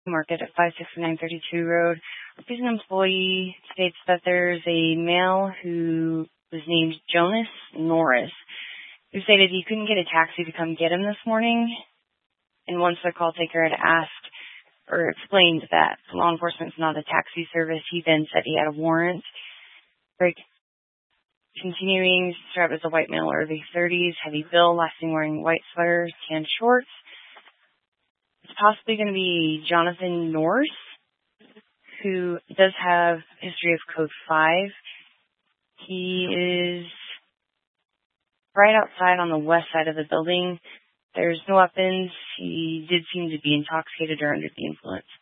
Market at 56932 Road. He's an employee. States that there's a male who was named Jonas Norris, who stated he couldn't get a taxi to come get him this morning. And once the call taker had asked or explained that law enforcement is not a taxi service, he then said he had a warrant. Continuing, described as a white male, early 30s, heavy build, last seen wearing white sweaters, tan shorts. It's possibly going to be Jonathan Norris, who does have a history of Code 5. He is right outside on the west side of the building. There's no weapons. He did seem to be intoxicated or under the influence.